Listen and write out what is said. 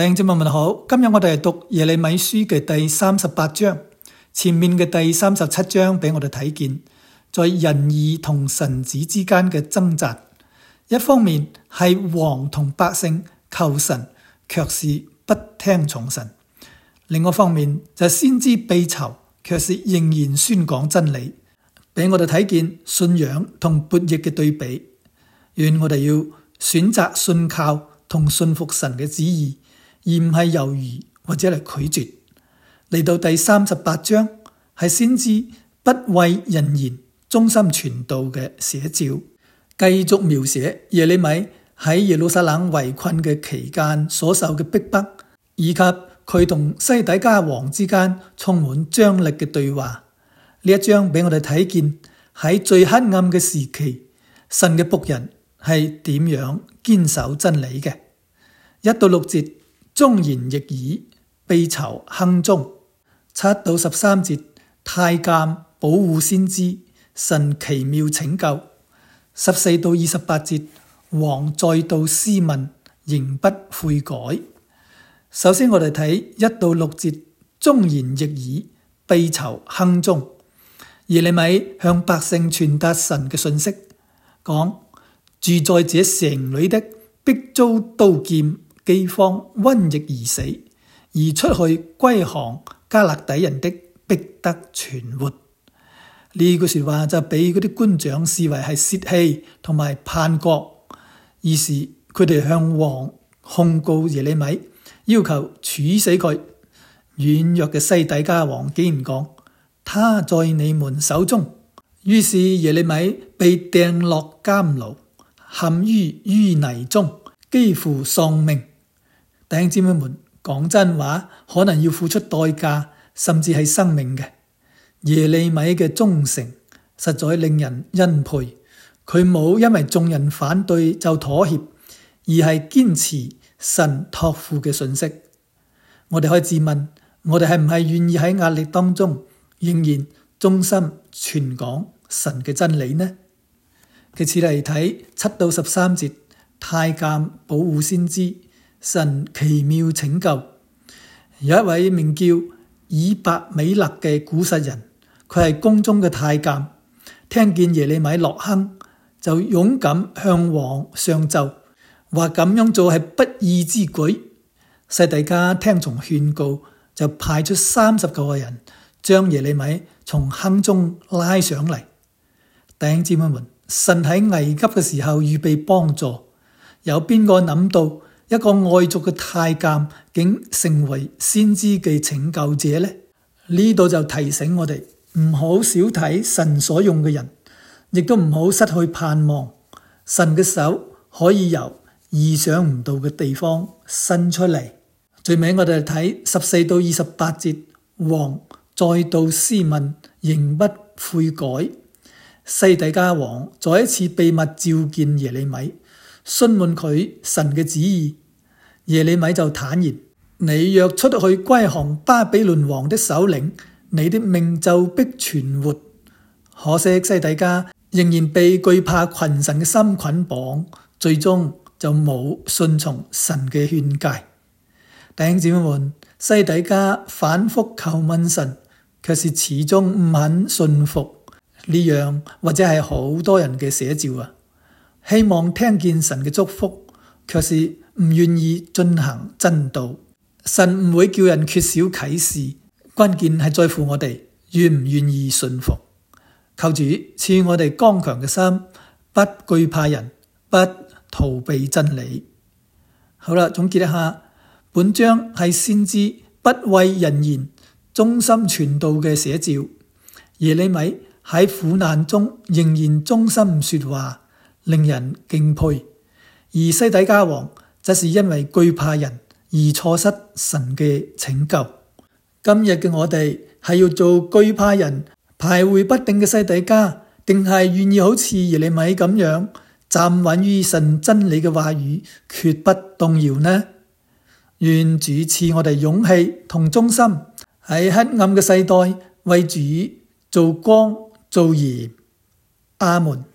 弟兄姊妹們好，今日我哋係讀耶利米書嘅第38章，前面嘅第37章俾我哋睇見，在人義同神子之間嘅掙扎。一方面係王同百姓求神，卻是不聽從神；另外一方面就係先知被囚，卻是仍然宣講真理，俾我哋睇見信仰同悖逆嘅對比。願我哋要選擇信靠同信服神嘅旨意，而唔係猶豫或者嚟拒絕。嚟到第38章係先知不畏人言、忠心傳道嘅寫照，繼續描寫耶利米喺耶路撒冷圍困嘅期間所受嘅逼迫，以及佢同西底家王之間充滿張力嘅對話。呢一章俾我哋睇見喺最黑暗嘅時期，神嘅僕人係點樣堅守真理嘅。1到6節，忠言逆耳，被囚亨中。7到13節，太監保護先知，神奇妙拯救。14到28節，王再度施問，仍不悔改。首先我哋睇1到6節，忠言逆耳，被囚亨中。耶利米向百姓傳達神嘅信息，講住在這城裏的必遭刀劍、饑荒、瘟疫而死，而出去歸降迦勒底人的必得存活。呢句說話就俾嗰啲官長視為係洩氣同埋叛國，於是佢哋向王控告耶利米，要求處死佢。軟弱嘅西底家王竟然講他在你們手中，於是耶利米被掟落監牢，陷於淤泥中，幾乎喪命。弟兄姊妹們，講真話可能要付出代價，甚至係生命嘅。耶利米嘅忠誠實在令人欽佩，佢冇因為眾人反對就妥協，而係堅持神託付嘅信息。我哋可以自問，我哋係唔係願意喺壓力當中仍然忠心傳講神嘅真理呢？其次嚟睇7到13節，太監保護先知，神奇妙拯救。有一位名叫以伯米勒嘅古實人，佢係宮中嘅太監，聽見耶利米落坑，就勇敢向王上奏，話咁樣做係不義之舉。西底家聽從勸告，就派出39個人將耶利米從坑中拉上嚟。弟兄姊妹們，神喺危急嘅時候預備幫助，有邊個諗到一個外族嘅太監竟成為先知嘅拯救者呢？呢度就提醒我哋唔好小睇神所用嘅人，亦都唔好失去盼望。神嘅手可以由意想唔到嘅地方伸出嚟。最尾我哋睇14到28節，王再度施問，仍不悔改。西底家王再一次秘密召見耶利米，詢問佢神嘅旨意。耶利米就坦言：你若出去歸降巴比倫王的首領，你的命就必存活。可惜西底家仍然被懼怕群臣嘅心捆綁，最終就冇順從神嘅勸誡。弟兄姊妹們，西底家反覆求問神，卻是始終唔肯信服。呢樣或者係好多人嘅寫照啊！希望聽見神嘅祝福，卻是唔願意進行真道。神唔會叫人缺少啟示，關鍵係在乎我哋願唔願意信服。求主賜我哋剛強嘅心，不懼怕人，不逃避真理。好啦，總結一下，本章係先知不畏人言、忠心傳道嘅寫照。耶利米喺苦難中仍然忠心說話，令人敬佩。而西底家王則是因為懼怕人而錯失神嘅拯救。今日嘅我哋係要做懼怕人、徘徊不定嘅西底家，定係願意好似耶利米咁樣站穩於神真理嘅話語，決不動搖呢？願主賜我哋勇氣同忠心，喺黑暗嘅世代為主做光做鹽。阿門。